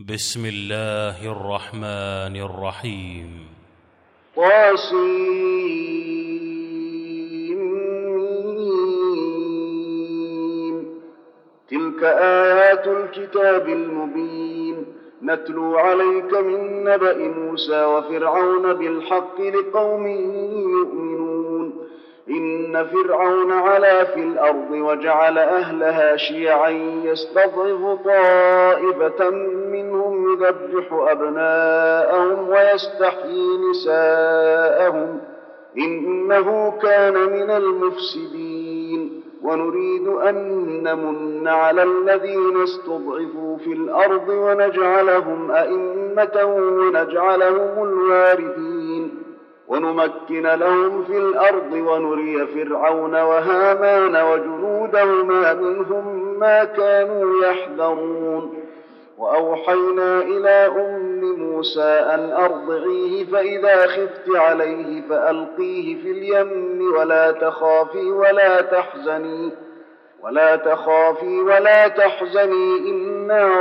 بسم الله الرحمن الرحيم. طاسين. تلك آيات الكتاب المبين نتلو عليك من نبأ موسى وفرعون بالحق لقوم يؤمنون. إن فرعون علا في الأرض وجعل أهلها شيعا يستضعف طائفة منهم يذبح أبناءهم ويستحيي نساءهم إنه كان من المفسدين. ونريد أن نمن على الذين استضعفوا في الأرض ونجعلهم أئمة ونجعلهم الوارثين ونمكن لهم في الأرض ونري فرعون وهامان وجنودهما منهم ما كانوا يحذرون. وأوحينا إلى أم موسى أن أرضعيه فإذا خفت عليه فألقيه في اليم ولا تخافي ولا تحزني إنا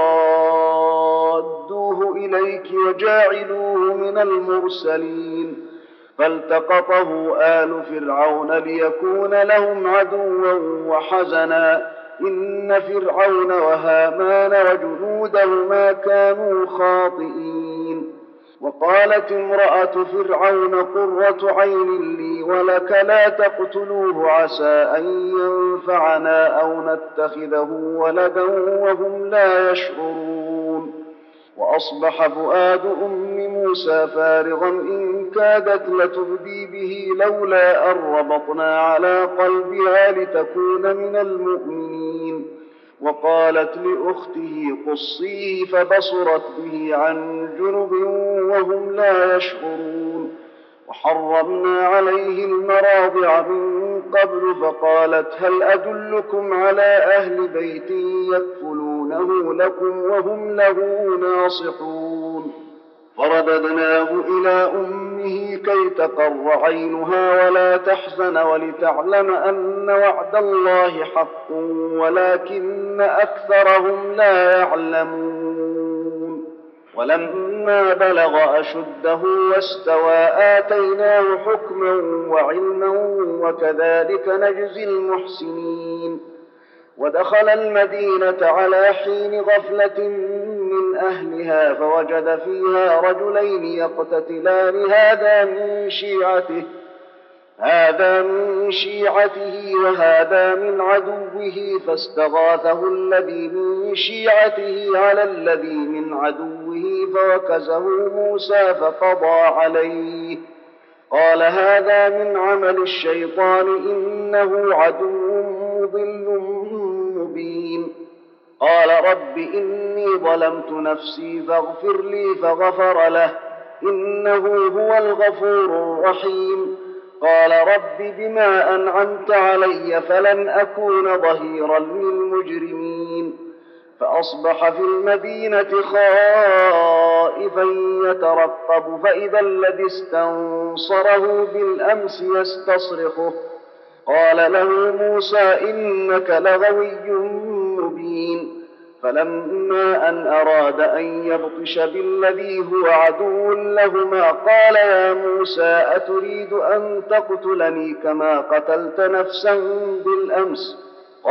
رادوه إليك وجاعلوه من المرسلين. فالتقطه آل فرعون ليكون لهم عدوا وحزنا إن فرعون وهامان وجنودهما كانوا خاطئين. وقالت امرأة فرعون قرة عين لي ولك لا تقتلوه عسى أن ينفعنا أو نتخذه ولدا وهم لا يشعرون. وأصبح فؤاد أم موسى فارغا إن كادت لتبدي به لولا أن ربطنا على قلبها لتكون من المؤمنين. وقالت لأخته قصيه فبصرت به عن جنب وهم لا يشعرون. وحرمنا عليه المراضع من قبل فقالت هل أدلكم على أهل بيت يكفلونه لكم وهم له ناصحون. فرددناه إلى أمه كي تقر عينها ولا تحزن ولتعلم أن وعد الله حق ولكن أكثرهم لا يعلمون. ولما بلغ أشده واستوى آتيناه حكما وعلما وكذلك نجزي المحسنين. ودخل المدينة على حين غفلة من أهلها فوجد فيها رجلين يقتتلان هذا من شيعته وهذا من عدوه فاستغاثه الذي من شيعته على الذي من عدوه فوكزه موسى فقضى عليه. قال هذا من عمل الشيطان إنه عدو مضل مبين. قال رب إني ظلمت نفسي فاغفر لي فغفر له إنه هو الغفور الرحيم. قال رب بما أنعمت علي فلن أكون ظهيرا للمجرمين. فأصبح في المدينة خائفا يترقب فإذا الذي استنصره بالأمس يستصرخه. قال له موسى إنك لغوي مبين. فلما أن أراد أن يبطش بالذي هو عدو لهما قال يا موسى أتريد أن تقتلني كما قتلت نفسا بالأمس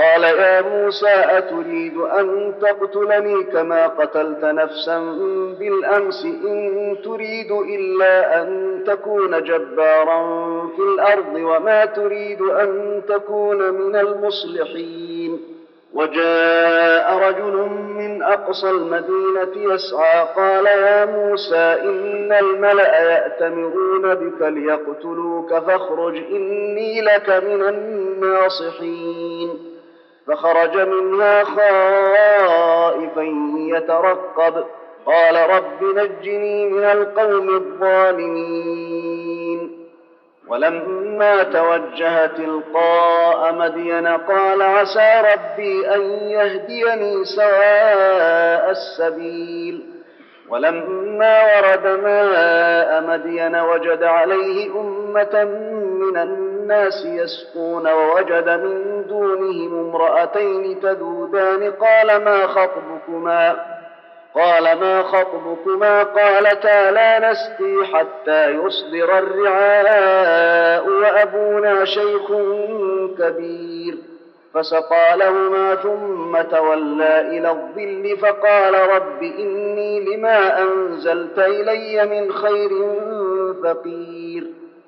إن تريد إلا أن تكون جبارا في الأرض وما تريد أن تكون من المصلحين. وجاء رجل من أقصى المدينة يسعى قال يا موسى إن الملأ يأتمرون بك ليقتلوك فاخرج إني لك من الناصحين. فخرج منها خائفا يترقب قال رب نجني من القوم الظالمين. ولما توجه تلقاء مدين قال عسى ربي أن يهديني سواء السبيل. ولما ورد ماء مدين وجد عليه أمة من الناس يسقون ووجد من دونهم امرأتين تذودان قال ما خطبكما قال ما خطبكما قالتا لا نسقي حتى يصدر الرعاء وأبونا شيخ كبير فسقى لهما ثم تولى إلى الظل فقال رب إني لما أنزلت إلي من خير فقير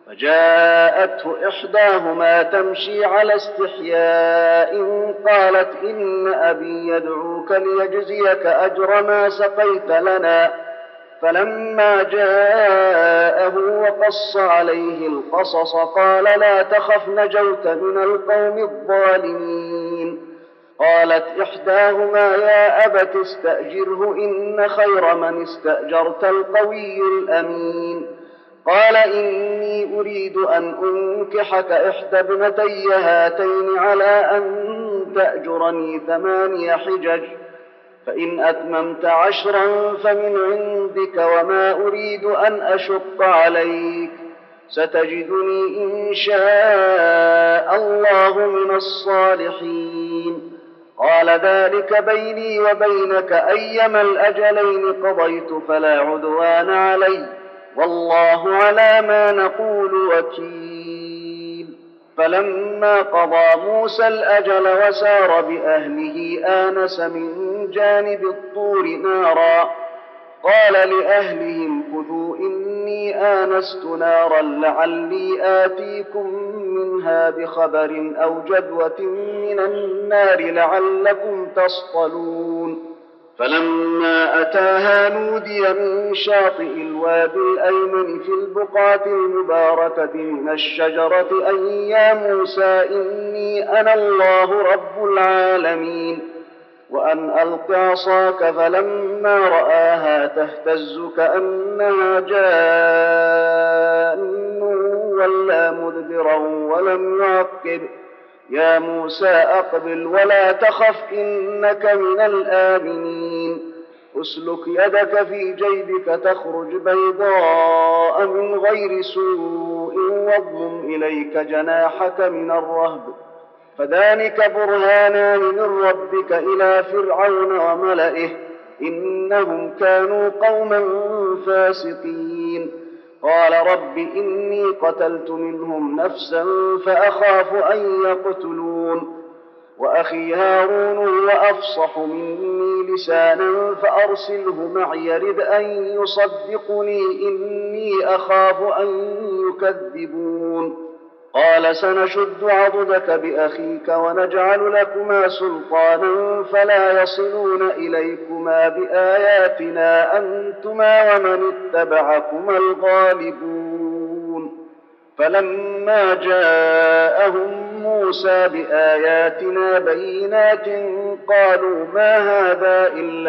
فجاءته إحداهما تمشي على استحياء قالت إن أبي يدعوك ليجزيك أجر ما سقيت لنا فلما جاءه وقص عليه القصص قال لا تخف نجوت من القوم الظالمين قالت إحداهما يا أبت استأجره إن خير من استأجرت القوي الأمين قال إني أريد أن أنكحك إحدى ابنتي هاتين على أن تأجرني 8 حجج فإن أتممت 10 فمن عندك وما أريد أن أشق عليك ستجدني إن شاء الله من الصالحين قال ذلك بيني وبينك أيما الأجلين قضيت فلا عدوان علي والله على ما نقول وكيل فلما قضى موسى الأجل وسار بأهله آنس من جانب الطور نارا قال لأهلهم كثوا إني آنست نارا لعلي آتيكم منها بخبر أو جذوة من النار لعلكم تصطلون فلما أتاها نودي من شاطئ الوادي الأيمن في البقعة المباركة من الشجرة أن يا موسى إني أنا الله رب العالمين وأن ألق عصاك فلما رآها تهتز كأنها جان ولا مدبرا ولم يعقب يا موسى أقبل ولا تخف إنك من الآمنين أسلك يدك في جيبك تخرج بيضاء من غير سوء واضمم إليك جناحك من الرهب فذلك برهانان من ربك إلى فرعون وملئه إنهم كانوا قوما فاسقين قال رب إني قتلت منهم نفسا فأخاف أن يقتلون وأخي هارون هو أفصح مني لسانا فأرسله معي يرد أن يصدقني إني أخاف أن يكذبون قال سنشد عضدك بأخيك ونجعل لكما سلطانا فلا يصلون إليكما بآياتنا أنتما ومن اتبعكما الغالبون فلما جاءهم موسى بآياتنا بينات قالوا ما هذا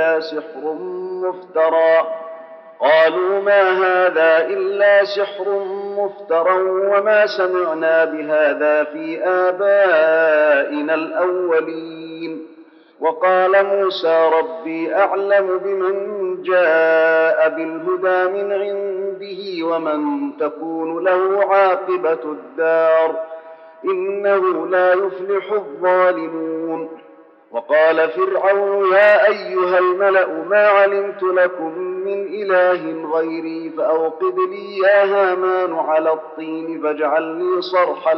إلا سحر مفترى وما سمعنا بهذا في آبائنا الأولين وقال موسى ربي أعلم بمن جاء بالهدى من عنده ومن تكون له عاقبة الدار إنه لا يفلح الظالمون وقال فرعون يا أيها الملأ ما علمت لكم من إله غيري فأوقد لي يا هامان على الطين فاجعل لي صرحا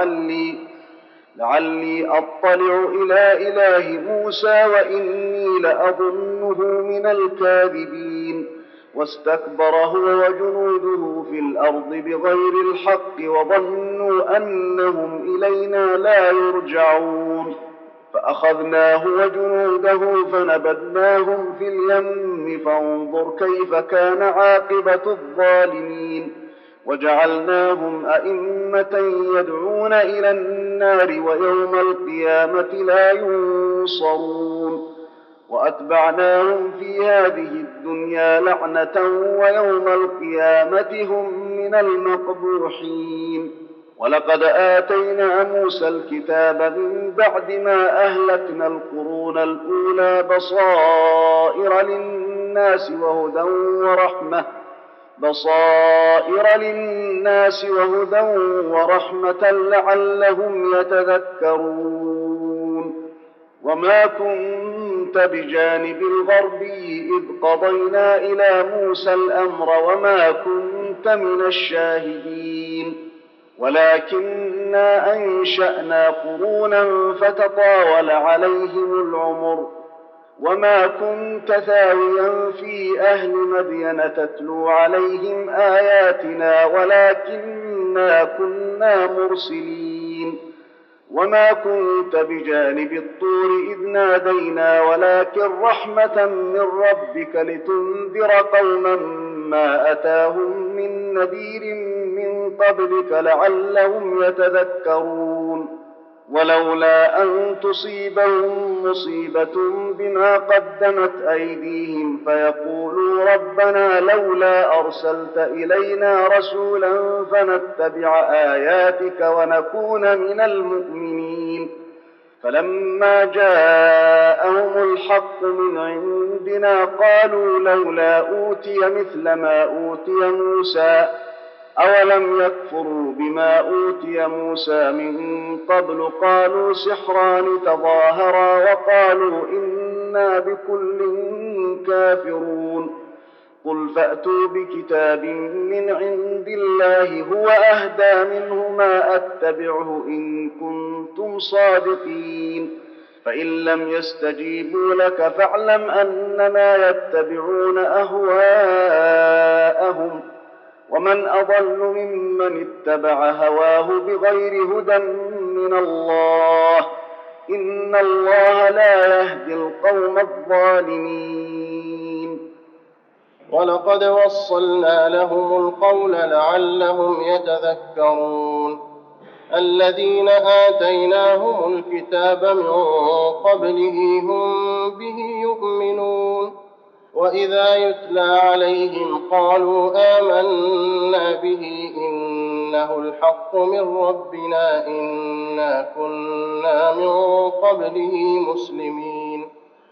لعلي أطلع إلى إله موسى وإني لأظنه من الكاذبين واستكبر هو وجنوده في الأرض بغير الحق وظنوا أنهم إلينا لا يرجعون فأخذناه وجنوده فنبذناهم في اليم فانظر كيف كان عاقبة الظالمين وجعلناهم أئمة يدعون إلى النار ويوم القيامة لا ينصرون وأتبعناهم في هذه الدنيا لعنة ويوم القيامة هم من المقبوحين ولقد آتينا موسى الكتاب من بعد ما أهلكنا القرون الأولى بصائر للناس وهدى ورحمة لعلهم يتذكرون وما كنت كنت بجانب الغربي إذ قضينا إلى موسى الأمر وما كنت من الشاهدين ولكننا أنشأنا قرونا فتطاول عليهم العمر وما كنت ثاويا في أهل مدين تتلو عليهم آياتنا ولكننا كنا مرسلين وما كنت بجانب الطور إذ نادينا ولكن رحمة من ربك لتنذر قوما ما أتاهم من نذير من قبلك لعلهم يتذكرون ولولا أن تصيبهم مصيبة بما قدمت أيديهم فيقولوا ربنا لولا أرسلت إلينا رسولا فنتبع آياتك ونكون من المؤمنين فلما جاءهم الحق من عندنا قالوا لولا أوتي مثل ما أوتي موسى أولم يكفروا بما أوتي موسى من قبل قالوا سحران تظاهرا وقالوا إنا بكل كافرون قل فأتوا بكتاب من عند الله هو أهدى منه ما أتبعه إن كنتم صادقين فإن لم يستجيبوا لك فاعلم أنما يتبعون أهواءهم ومن أضل ممن اتبع هواه بغير هدى من الله إن الله لا يهدي القوم الظالمين ولقد وصلنا لهم القول لعلهم يتذكرون الذين آتيناهم الكتاب من قبله هم به يؤمنون وإذا يتلى عليهم قالوا آمنا به إنه الحق من ربنا إنا كنا من قبله مسلمين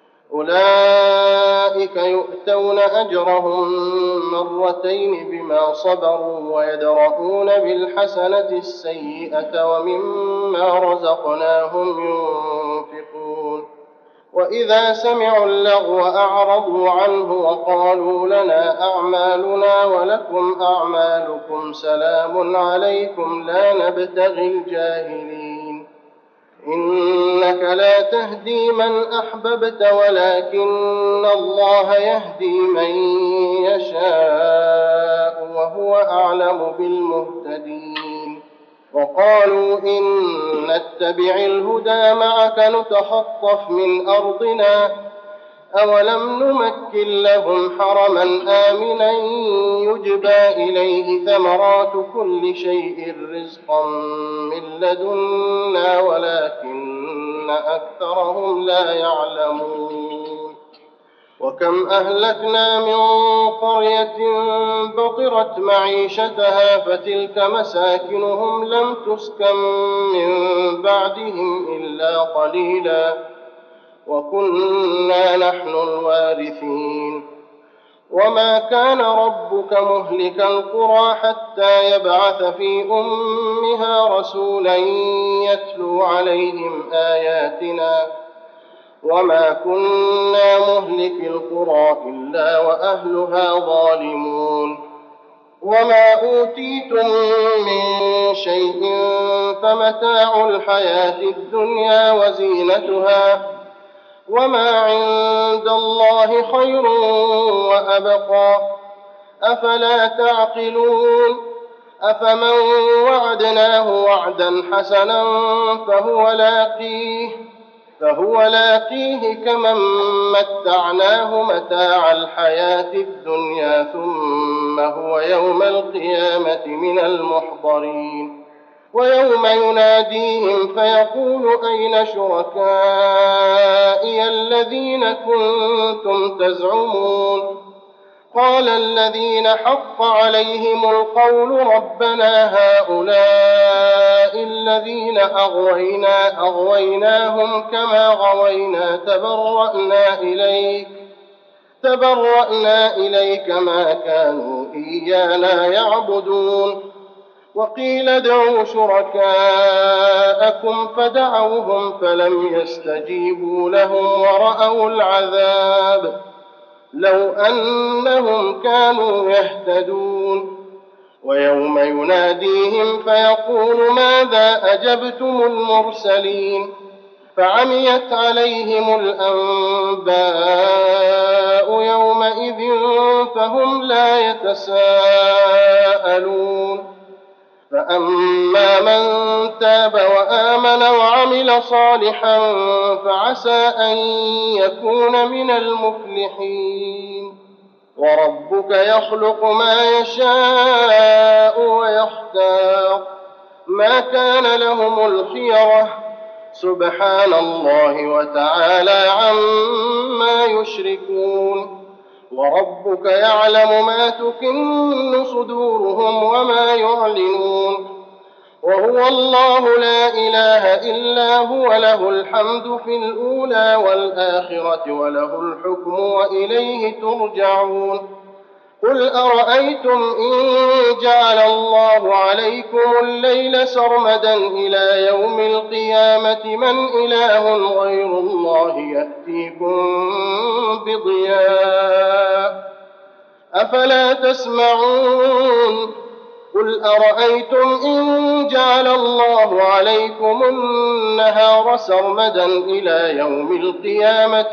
أولئك يؤتون أجرهم مرتين بما صبروا ويدرؤون بالحسنة السيئة ومما رزقناهم ينفقون وإذا سمعوا اللغو أعرضوا عنه وقالوا لنا أعمالنا ولكم أعمالكم سلام عليكم لا نبتغي الجاهلين إنك لا تهدي من أحببت ولكن الله يهدي من يشاء وهو أعلم بالمهتدين وقالوا إن نتبع الهدى معك نتخطف من أرضنا أولم نمكن لهم حرما آمنا يجبى إليه ثمرات كل شيء رزقا من لدنا ولكن أكثرهم لا يعلمون وكم أهلكنا من قرية بطرت معيشتها فتلك مساكنهم لم تسكن من بعدهم إلا قليلا وكنا نحن الوارثين وما كان ربك مهلك القرى حتى يبعث في أمها رسولا يتلو عليهم آياتنا وما كنا مهلك القرى إلا وأهلها ظالمون وما أوتيتم من شيء فمتاع الحياة الدنيا وزينتها وما عند الله خير وأبقى أفلا تعقلون أفمن وعدناه وعدا حسنا فهو لاقيه كمن متعناه متاع الحياة الدنيا ثم هو يوم القيامة من المحضرين ويوم يناديهم فيقول أين شركائي الذين كنتم تزعمون قال الذين حق عليهم القول ربنا هؤلاء الذين أغويناهم كما غوينا تبرأنا إليك ما كانوا إيانا يعبدون وقيل ادعوا شركاءكم فدعوهم فلم يستجيبوا لهم ورأوا العذاب لو أنهم كانوا يهتدون. ويوم يناديهم فيقول ماذا أجبتم المرسلين فعميت عليهم الأنباء يومئذ فهم لا يتساءلون. فأما من تاب وآمن وعمل صالحا فعسى أن يكون من المفلحين. وربك يخلق ما يشاء ويختار ما كان لهم الخيرة سبحان الله وتعالى عما يشركون. وربك يعلم ما تكن صدورهم وما يعلنون. وهو الله لا إله إلا هو له الحمد في الأولى والآخرة وله الحكم وإليه ترجعون. قل أرأيتم إن جعل الله عليكم الليل سرمدا إلى يوم القيامة من إله غير الله يأتيكم بضياء أفلا تسمعون. قل أرأيتم إن جعل الله عليكم النهار سرمدا إلى يوم القيامة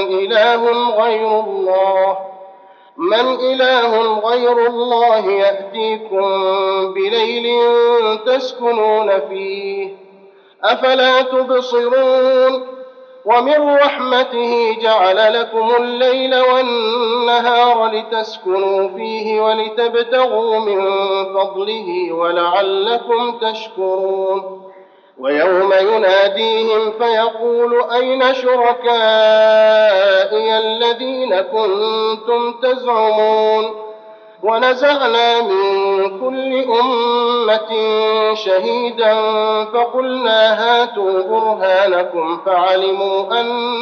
من إله غير الله يأتيكم بليل تسكنون فيه أفلا تبصرون. ومن رحمته جعل لكم الليل والنهار لتسكنوا فيه ولتبتغوا من فضله ولعلكم تشكرون. ويوم يناديهم فيقول أين شركائي الذين كنتم تزعمون. ونزعنا من كل أمة شهيدا فقلنا هاتوا برهانكم فعلموا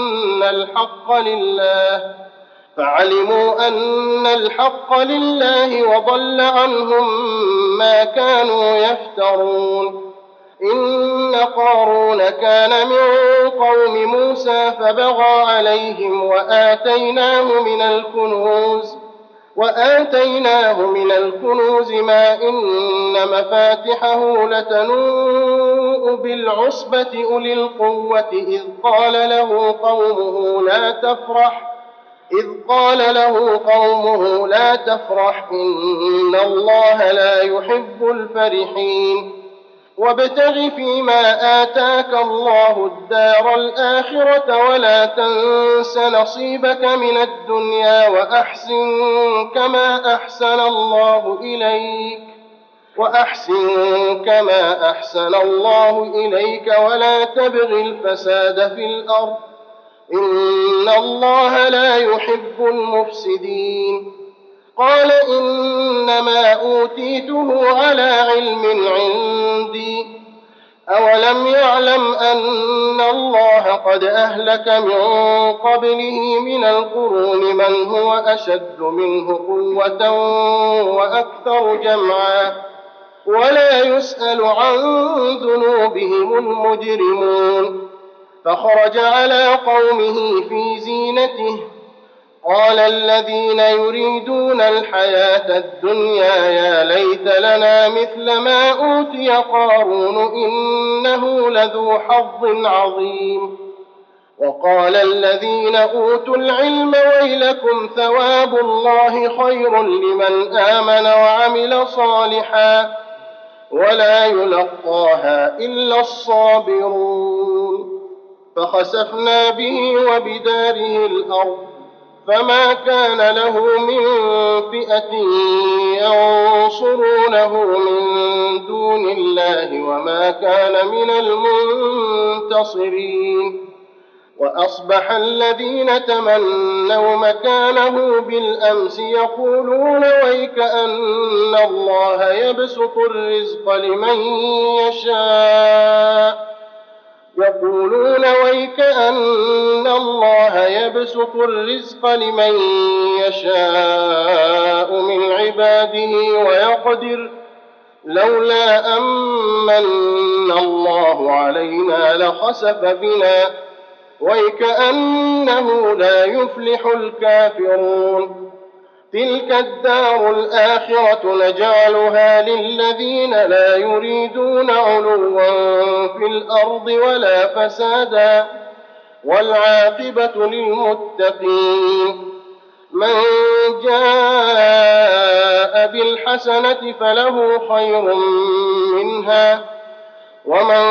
أن الحق لله وضل عنهم ما كانوا يفترون. إن قارون كان من قوم موسى فبغى عليهم وآتيناه من الكنوز ما إن مفاتحه لتنوء بالعصبة أولي القوة إذ قال له قومه لا تفرح إن الله لا يحب الفرحين. وابتغ فيما آتاك الله الدار الآخرة ولا تنس نصيبك من الدنيا وأحسن كما أحسن الله إليك ولا تبغ الفساد في الأرض إن الله لا يحب المفسدين. قال إنما أوتيته على علم عندي أولم يعلم أن الله قد أهلك من قبله من القرون من هو أشد منه قوة وأكثر جمعا ولا يسأل عن ذنوبهم المجرمون. فخرج على قومه في زينته قال الذين يريدون الحياة الدنيا يا ليت لنا مثل ما أوتي قارون إنه لذو حظ عظيم. وقال الذين أوتوا العلم ويلكم ثواب الله خير لمن آمن وعمل صالحا ولا يلقاها إلا الصابرون. فخسفنا به وبداره الأرض فما كان له من فئة ينصرونه من دون الله وما كان من المنتصرين. وأصبح الذين تمنوا مكانه بالأمس يقولون ويك أن الله يبسط الرزق لمن يشاء من عباده لولا أمن الله علينا لخسف بنا وكأنه لا يفلح الكافرون. تلك الدار الآخرة نجعلها للذين لا يريدون علوا في الأرض ولا فسادا والعاقبة للمتقين. من جاء بالحسنة فله خير منها ومن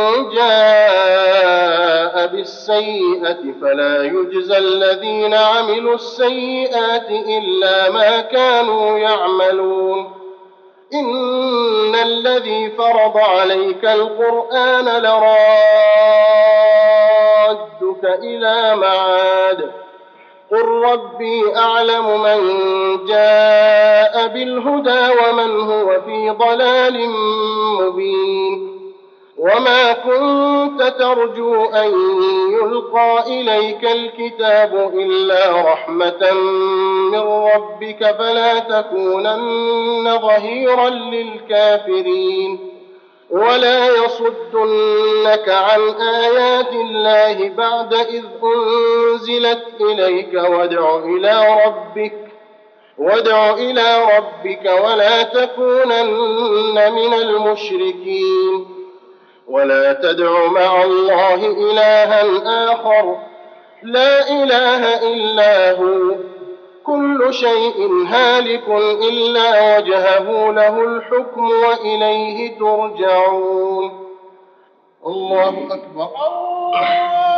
جاء بالسيئة فلا يجزى الذين عملوا السيئات إلا ما كانوا يعملون. إن الذي فرض عليك القرآن لرادك إلى معاد قل ربي أعلم من جاء بالهدى ومن هو في ضلال مبين. وما كنت ترجو أن يلقى إليك الكتاب إلا رحمة من ربك فلا تكونن ظهيرا للكافرين. ولا يصدنك عن آيات الله بعد إذ أنزلت إليك وادع إلى ربك ولا تكونن من المشركين. ولا تدع مع الله إلها آخر لا إله إلا هو كل شيء هالك إلا وجهه له الحكم وإليه ترجعون. الله أكبر.